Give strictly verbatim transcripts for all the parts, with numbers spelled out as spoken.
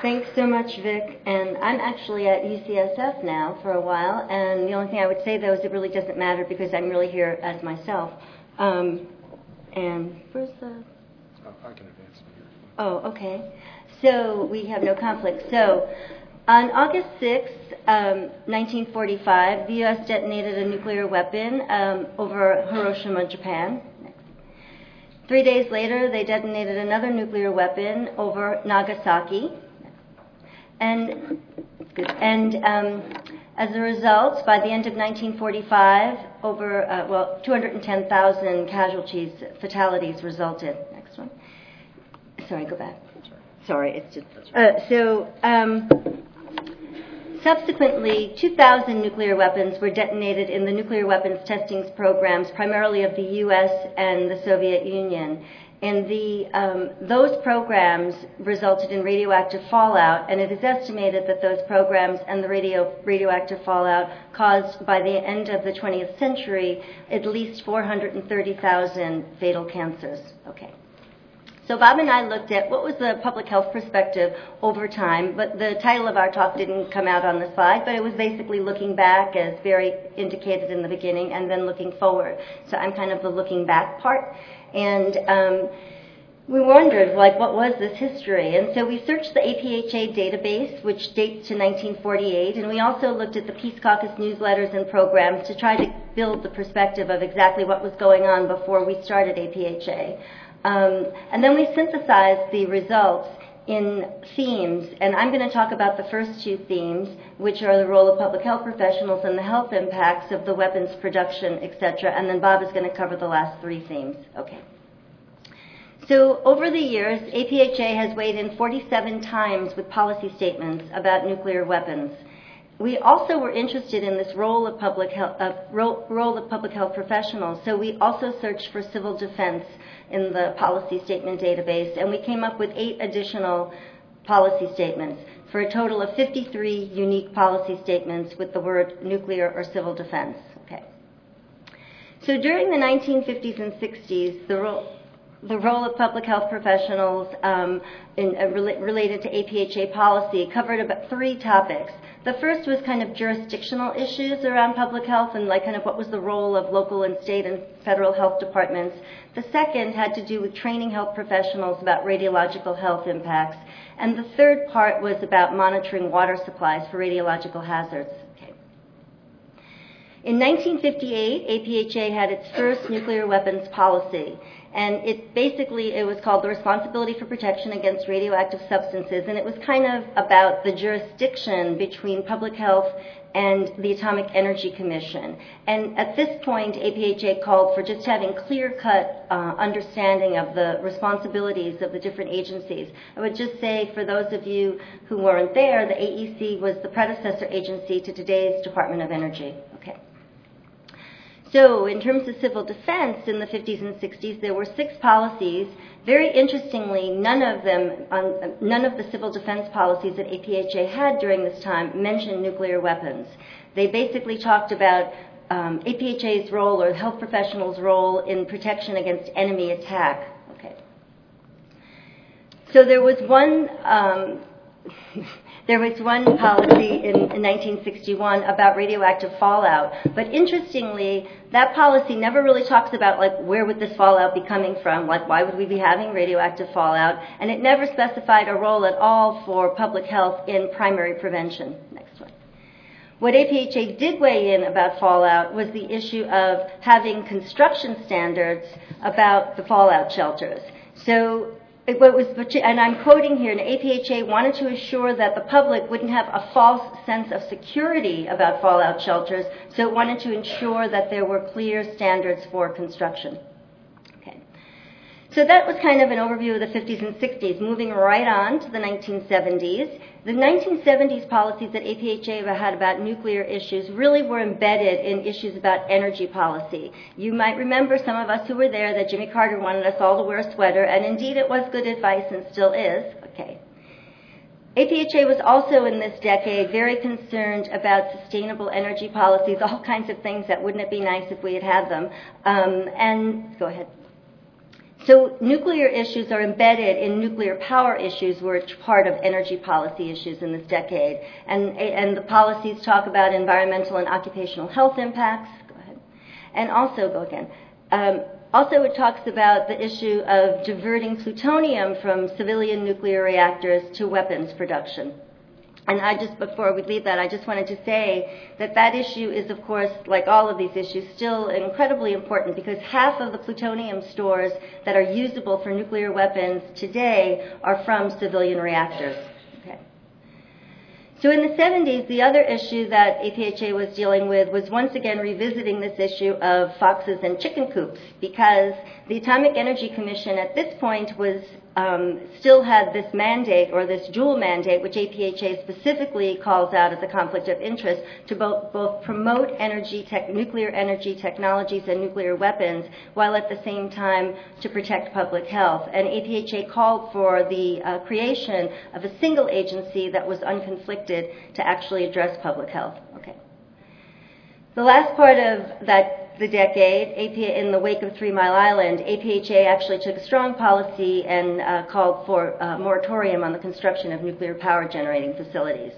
Thanks so much, Vic. And I'm actually at U C S F now for a while, and the only thing I would say, though, is it really doesn't matter because I'm really here as myself. Um, and where's the... Oh, I can advance it here. Oh, okay. So we have no conflict. So on August sixth, um, nineteen forty-five, the U S detonated a nuclear weapon um, over Hiroshima, Japan. Three days later, they detonated another nuclear weapon over Nagasaki. And, and um, as a result, by the end of nineteen forty-five, over, uh, well, two hundred ten thousand casualties, fatalities resulted. Next one. Sorry, go back. Sorry, it's just... Uh, so, um, subsequently, two thousand nuclear weapons were detonated in the nuclear weapons testing programs, primarily of the U S and the Soviet Union. And the, um, those programs resulted in radioactive fallout, and it is estimated that those programs and the radio, radioactive fallout caused, by the end of the twentieth century, at least four hundred thirty thousand fatal cancers. Okay. So Bob and I looked at what was the public health perspective over time, but the title of our talk didn't come out on the slide, but it was basically looking back, as Barry indicated in the beginning, and then looking forward. So I'm kind of the looking back part. And um, we wondered, like, what was this history? And so we searched the A P H A database, which dates to nineteen forty-eight, and we also looked at the Peace Caucus newsletters and programs to try to build the perspective of exactly what was going on before we started A P H A. Um, and then we synthesized the results in themes, and I'm going to talk about the first two themes, which are the role of public health professionals and the health impacts of the weapons production, et cetera, and then Bob is going to cover the last three themes. Okay. So over the years, A P H A has weighed in forty-seven times with policy statements about nuclear weapons. We also were interested in this role of public health, uh, role, role of public health professionals, so we also searched for civil defense in the policy statement database, and we came up with eight additional policy statements for a total of fifty-three unique policy statements with the word nuclear or civil defense. Okay. So during the nineteen fifties and sixties, the role The role of public health professionals um, in, uh, rela- related to A P H A policy covered about three topics. The first was kind of jurisdictional issues around public health and like kind of what was the role of local and state and federal health departments. The second had to do with training health professionals about radiological health impacts. And the third part was about monitoring water supplies for radiological hazards. In nineteen fifty-eight, A P H A had its first nuclear weapons policy, and it basically, it was called the Responsibility for Protection Against Radioactive Substances, and it was kind of about the jurisdiction between public health and the Atomic Energy Commission. And at this point, A P H A called for just having clear-cut uh, understanding of the responsibilities of the different agencies. I would just say, for those of you who weren't there, the A E C was the predecessor agency to today's Department of Energy. Okay. So in terms of civil defense in the fifties and sixties, there were six policies. Very interestingly, none of them, um, none of the civil defense policies that A P H A had during this time mentioned nuclear weapons. They basically talked about um, A P H A's role or health professionals' role in protection against enemy attack. Okay. So there was one. Um, There was one policy in, in nineteen sixty-one about radioactive fallout, but interestingly, that policy never really talks about, like, where would this fallout be coming from, like, why would we be having radioactive fallout, and it never specified a role at all for public health in primary prevention. Next one. What A P H A did weigh in about fallout was the issue of having construction standards about the fallout shelters. So what was, and I'm quoting here, and A P H A wanted to assure that the public wouldn't have a false sense of security about fallout shelters, so it wanted to ensure that there were clear standards for construction. Okay. So that was kind of an overview of the fifties and sixties. Moving right on to the nineteen seventies. The nineteen seventies policies that A P H A had about nuclear issues really were embedded in issues about energy policy. You might remember, some of us who were there, that Jimmy Carter wanted us all to wear a sweater, and indeed it was good advice and still is. Okay. A P H A was also in this decade very concerned about sustainable energy policies, all kinds of things that wouldn't it be nice if we had had them. Um, and go ahead. so nuclear issues are embedded in nuclear power issues, which are part of energy policy issues in this decade. And, and the policies talk about environmental and occupational health impacts. Go ahead. And also, go again. Um, also, it talks about the issue of diverting plutonium from civilian nuclear reactors to weapons production. And I just, before we leave that, I just wanted to say that that issue is, of course, like all of these issues, still incredibly important because half of the plutonium stores that are usable for nuclear weapons today are from civilian reactors. Okay. So in the seventies, the other issue that A P H A was dealing with was once again revisiting this issue of foxes and chicken coops because the Atomic Energy Commission at this point was Um, still had this mandate or this dual mandate, which A P H A specifically calls out as a conflict of interest, to both, both promote energy tech, nuclear energy technologies and nuclear weapons, while at the same time to protect public health. And A P H A called for the uh, creation of a single agency that was unconflicted to actually address public health. Okay. The last part of that the decade, A P A, in the wake of Three Mile Island, A P H A actually took a strong policy and uh, called for a moratorium on the construction of nuclear power generating facilities.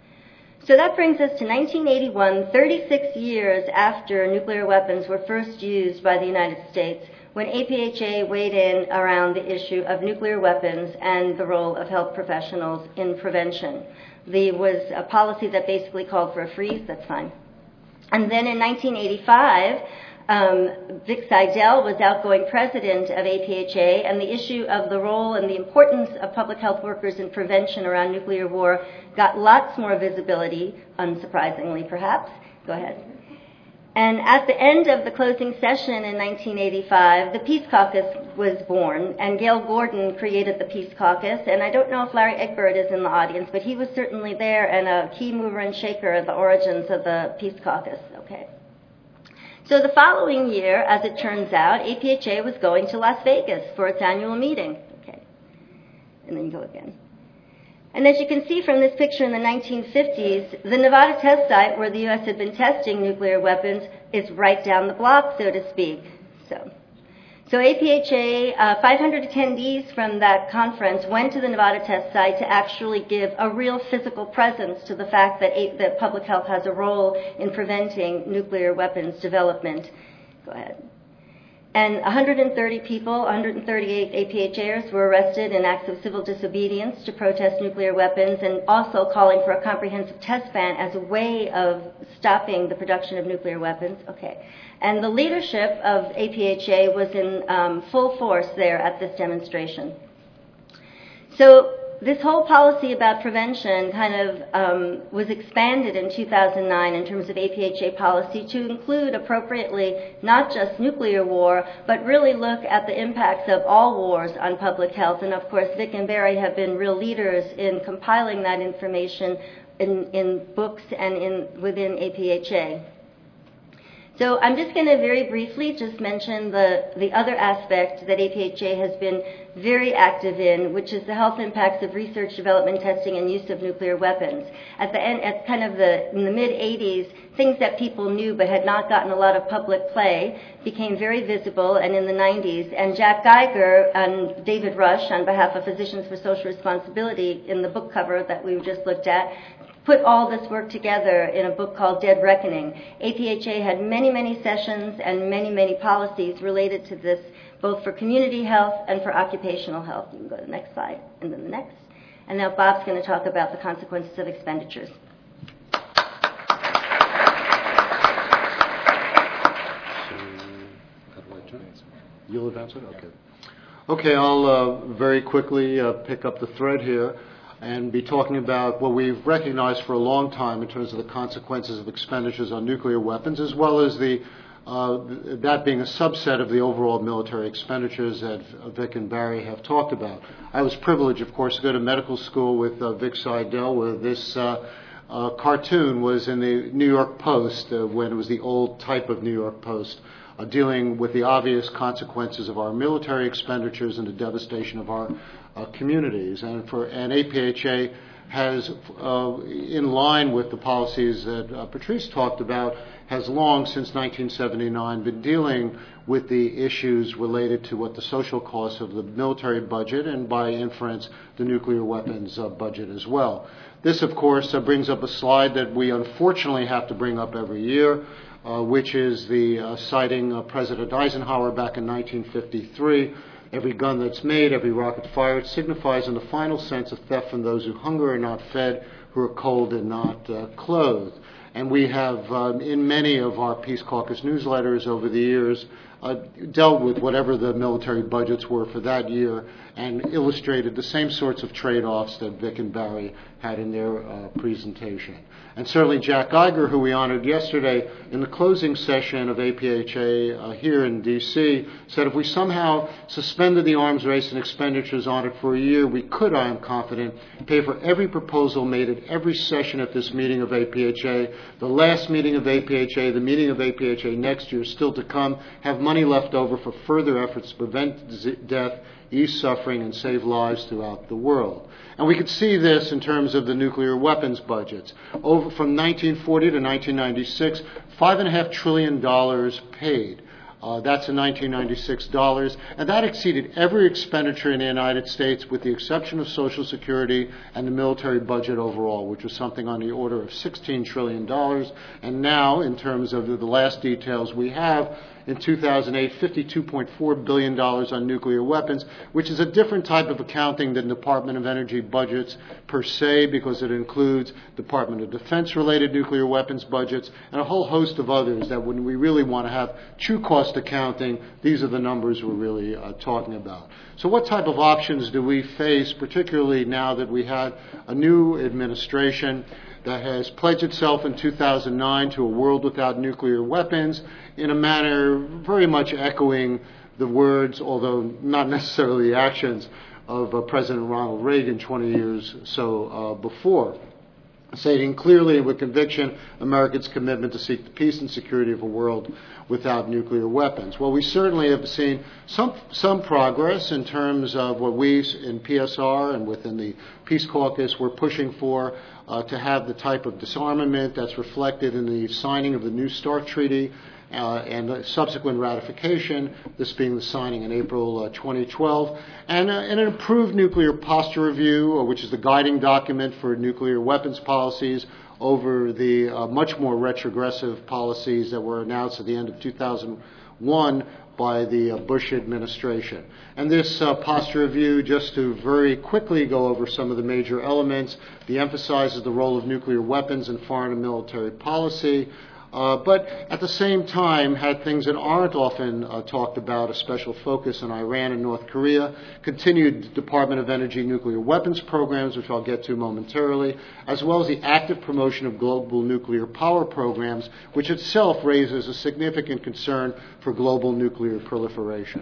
So that brings us to nineteen eighty-one, thirty-six years after nuclear weapons were first used by the United States, when A P H A weighed in around the issue of nuclear weapons and the role of health professionals in prevention. There was a policy that basically called for a freeze. That's fine. And then in nineteen eighty-five, um, Vic Seidel was outgoing president of A P H A, and the issue of the role and the importance of public health workers in prevention around nuclear war got lots more visibility, unsurprisingly perhaps. Go ahead. And at the end of the closing session in nineteen eighty-five, the Peace Caucus was born, and Gail Gordon created the Peace Caucus. And I don't know if Larry Egbert is in the audience, but he was certainly there and a key mover and shaker of the origins of the Peace Caucus. Okay. So the following year, as it turns out, A P H A was going to Las Vegas for its annual meeting. Okay. And then you go again. And as you can see from this picture in the nineteen fifties, the Nevada test site where the U S had been testing nuclear weapons is right down the block, so to speak. So, so A P H A, uh, five hundred attendees from that conference went to the Nevada test site to actually give a real physical presence to the fact that, a, that public health has a role in preventing nuclear weapons development. Go ahead. And one hundred thirty people, one hundred thirty-eight A P H Ers were arrested in acts of civil disobedience to protest nuclear weapons and also calling for a comprehensive test ban as a way of stopping the production of nuclear weapons. Okay. And the leadership of A P H A was in um, full force there at this demonstration. So this whole policy about prevention kind of um, was expanded in two thousand nine in terms of A P H A policy to include appropriately not just nuclear war, but really look at the impacts of all wars on public health. And of course, Vic and Barry have been real leaders in compiling that information in, in books and in, within A P H A. So I'm just going to very briefly just mention the, the other aspect that A P H A has been very active in, which is the health impacts of research, development, testing, and use of nuclear weapons. At the end, at kind of the, in the mid-eighties, things that people knew but had not gotten a lot of public play became very visible, and in the nineties. And Jack Geiger and David Rush, on behalf of Physicians for Social Responsibility, in the book cover that we just looked at, put all this work together in a book called Dead Reckoning. A P H A had many, many sessions and many, many policies related to this, both for community health and for occupational health. You can go to the next slide, and then the next. And now Bob's going to talk about the consequences of expenditures. You'll advance it? Okay. Okay, I'll uh, very quickly uh, pick up the thread here and be talking about what we've recognized for a long time in terms of the consequences of expenditures on nuclear weapons, as well as the uh, that being a subset of the overall military expenditures that Vic and Barry have talked about. I was privileged, of course, to go to medical school with uh, Vic Seidel, where this uh, uh, cartoon was in the New York Post uh, when it was the old type of New York Post, uh, dealing with the obvious consequences of our military expenditures and the devastation of our Uh, communities. And for and A P H A has, uh, in line with the policies that uh, Patrice talked about, has long, since nineteen seventy-nine, been dealing with the issues related to what the social costs of the military budget and, by inference, the nuclear weapons uh, budget as well. This, of course, uh, brings up a slide that we unfortunately have to bring up every year, uh, which is the uh, citing uh, President Eisenhower back in nineteen fifty-three. Every gun that's made, every rocket fired, signifies in the final sense a theft from those who hunger and not fed, who are cold and not uh, clothed. And we have, um, in many of our Peace Caucus newsletters over the years, uh, dealt with whatever the military budgets were for that year and illustrated the same sorts of trade-offs that Vic and Barry had in their uh, presentation. And certainly Jack Geiger, who we honored yesterday in the closing session of A P H A uh, here in D C, said if we somehow suspended the arms race and expenditures on it for a year, we could, I am confident, pay for every proposal made at every session at this meeting of A P H A, the last meeting of A P H A, the meeting of A P H A next year still to come, have money left over for further efforts to prevent death, ease suffering, and save lives throughout the world. And we could see this in terms of the nuclear weapons budgets. Over from nineteen forty to nineteen ninety-six, five and a half trillion dollars paid. Uh, that's in nineteen ninety-six dollars, and that exceeded every expenditure in the United States with the exception of Social Security and the military budget overall, which was something on the order of sixteen trillion dollars. And now, in terms of the, the last details we have, in two thousand eight, fifty-two point four billion dollars on nuclear weapons, which is a different type of accounting than Department of Energy budgets per se, because it includes Department of Defense-related nuclear weapons budgets and a whole host of others that when we really want to have true cost accounting, these are the numbers we're really uh, talking about. So what type of options do we face, particularly now that we had a new administration that has pledged itself in two thousand nine to a world without nuclear weapons in a manner very much echoing the words, although not necessarily the actions, of uh, President Ronald Reagan twenty years or so uh, before, stating clearly and with conviction America's commitment to seek the peace and security of a world without nuclear weapons. Well, we certainly have seen some some progress in terms of what we in P S R and within the Peace Caucus were pushing for, uh, to have the type of disarmament that's reflected in the signing of the New START Treaty uh, and the subsequent ratification, this being the signing in April uh, twenty twelve, and, uh, and an improved nuclear posture review, uh, which is the guiding document for nuclear weapons policies over the uh, much more retrogressive policies that were announced at the end of two thousand one by the uh, Bush administration. And this uh, posture review, just to very quickly go over some of the major elements, the emphasizes the role of nuclear weapons in foreign and military policy, Uh, but at the same time had things that aren't often uh, talked about, a special focus on Iran and North Korea, continued Department of Energy nuclear weapons programs, which I'll get to momentarily, as well as the active promotion of global nuclear power programs, which itself raises a significant concern for global nuclear proliferation.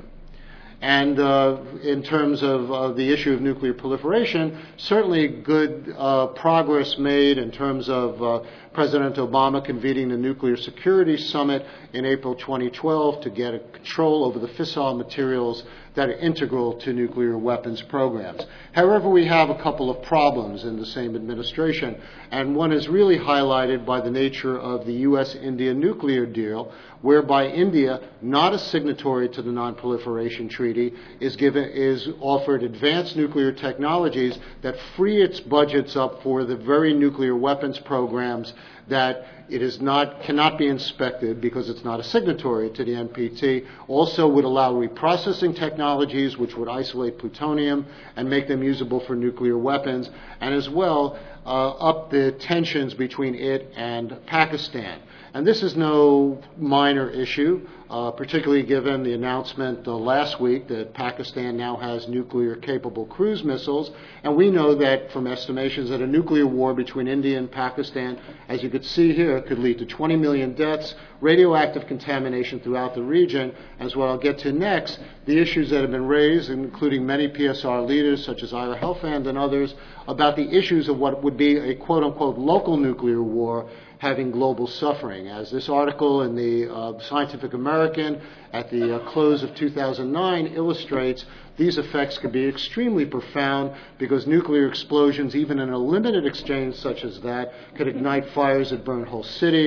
And uh, in terms of uh, the issue of nuclear proliferation, certainly good uh, progress made in terms of uh, President Obama convening the Nuclear Security Summit in April twenty twelve to get a control over the fissile materials that are integral to nuclear weapons programs. However, we have a couple of problems in the same administration, and one is really highlighted by the nature of the U S India nuclear deal, whereby India, not a signatory to the Non-Proliferation Treaty, is given is offered advanced nuclear technologies that free its budgets up for the very nuclear weapons programs that it is not cannot be inspected because it's not a signatory to the N P T. Also would allow reprocessing technologies which would isolate plutonium and make them usable for nuclear weapons, and as well uh, up the tensions between it and Pakistan. And this is no minor issue, uh, particularly given the announcement uh, last week that Pakistan now has nuclear-capable cruise missiles. And we know that from estimations that a nuclear war between India and Pakistan, as you could see here, could lead to twenty million deaths, radioactive contamination throughout the region, as what I'll get to next, the issues that have been raised, including many P S R leaders such as Ira Helfand and others, about the issues of what would be a quote-unquote local nuclear war having global suffering. As this article in the uh, Scientific American at the uh, close of two thousand nine illustrates, these effects could be extremely profound because nuclear explosions, even in a limited exchange such as that, could ignite fires that burn whole cities,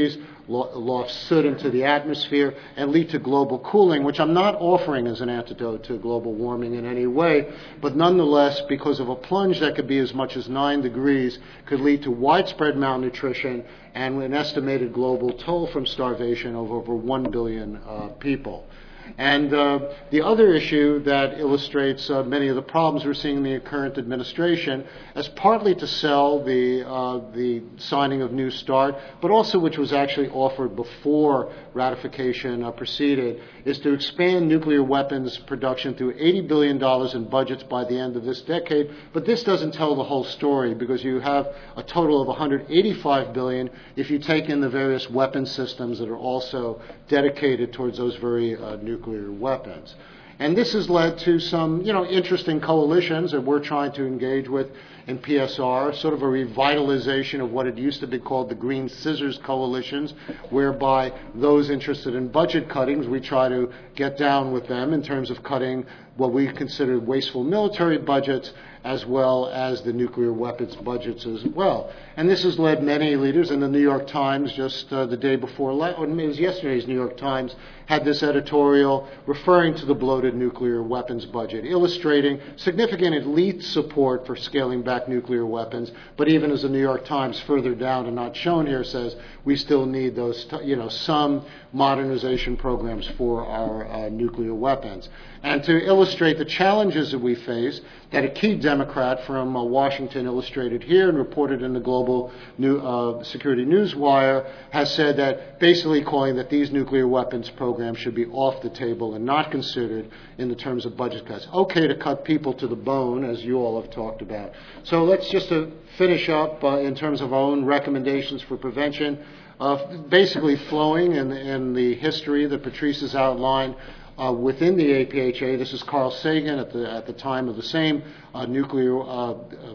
loft soot into the atmosphere, and lead to global cooling, which I'm not offering as an antidote to global warming in any way, but nonetheless, because of a plunge that could be as much as nine degrees, could lead to widespread malnutrition and an estimated global toll from starvation of over one billion uh, people. And uh, the other issue that illustrates uh, many of the problems we're seeing in the current administration, as partly to sell the uh, the signing of New START, but also which was actually offered before ratification uh, proceeded, is to expand nuclear weapons production through eighty billion dollars in budgets by the end of this decade. But this doesn't tell the whole story, because you have a total of one hundred eighty-five billion dollars if you take in the various weapon systems that are also dedicated towards those very uh, nuclear weapons. And this has led to some, you know, interesting coalitions that we're trying to engage with in P S R, sort of a revitalization of what had used to be called the Green Scissors Coalitions, whereby those interested in budget cuttings, we try to get down with them in terms of cutting what we consider wasteful military budgets, as well as the nuclear weapons budgets as well. And this has led many leaders, and the New York Times just uh, the day before, or it was yesterday's New York Times, had this editorial referring to the bloated nuclear weapons budget, illustrating significant elite support for scaling back nuclear weapons, but even as the New York Times further down and not shown here says, we still need those, you know, some modernization programs for our uh, nuclear weapons. And to illustrate the challenges that we face, that a key Democrat from uh, Washington illustrated here and reported in the Global New, uh, Security Newswire has said that basically calling that these nuclear weapons programs should be off the table and not considered in the terms of budget cuts. Okay to cut people to the bone, as you all have talked about. So let's just uh, finish up uh, in terms of our own recommendations for prevention, uh, basically flowing in, in the history that Patrice has outlined. Uh, within the A P H A, this is Carl Sagan at the at the time of the same uh, nuclear uh,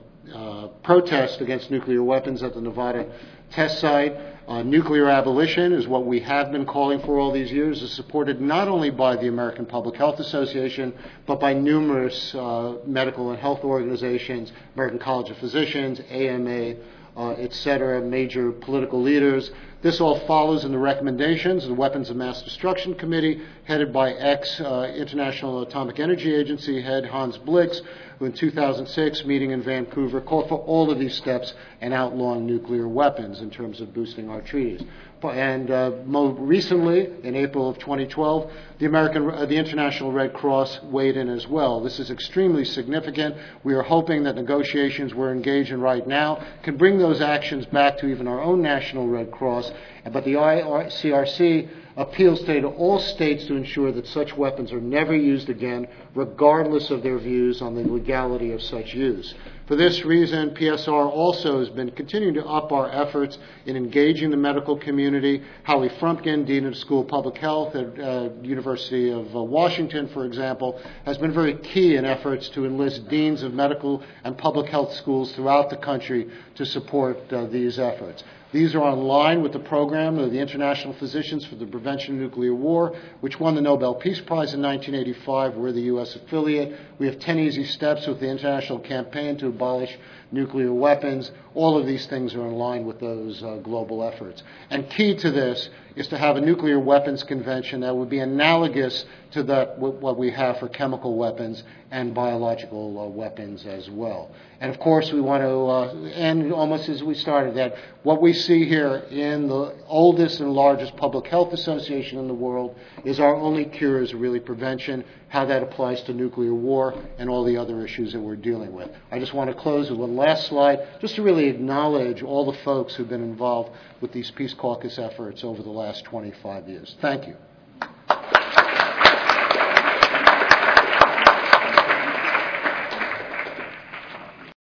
uh, protest against nuclear weapons at the Nevada test site. Uh, nuclear abolition is what we have been calling for all these years, is supported not only by the American Public Health Association, but by numerous uh, medical and health organizations, American College of Physicians, A M A, uh, et cetera, major political leaders. This all follows in the recommendations of the Weapons of Mass Destruction Committee, headed by ex-International uh, Atomic Energy Agency head Hans Blix, who in two thousand six, meeting in Vancouver, called for all of these steps and outlawing nuclear weapons in terms of boosting our treaties. And uh, more recently, in April of twenty twelve, the American, uh, the International Red Cross weighed in as well. This is extremely significant. We are hoping that negotiations we're engaged in right now can bring those actions back to even our own National Red Cross. But the I C R C appeals today to all states to ensure that such weapons are never used again, regardless of their views on the legality of such use. For this reason, P S R also has been continuing to up our efforts in engaging the medical community. Howie Frumpkin, Dean of the School of Public Health at uh, University of uh, Washington, for example, has been very key in efforts to enlist deans of medical and public health schools throughout the country to support uh, these efforts. These are on line with the program of the International Physicians for the Prevention of Nuclear War, which won the Nobel Peace Prize in nineteen eighty-five. We're the U S affiliate. We have ten easy steps with the international campaign to abolish nuclear weapons. All of these things are in line with those uh, global efforts. And key to this is to have a nuclear weapons convention that would be analogous to that what we have for chemical weapons and biological uh, weapons as well. And of course, we want to uh, end almost as we started, that what we see here in the oldest and largest public health association in the world is our only cure is really prevention, how that applies to nuclear war and all the other issues that we're dealing with. I just want to close with one last slide, just to really acknowledge all the folks who've been involved with these Peace Caucus efforts over the last twenty-five years. Thank you.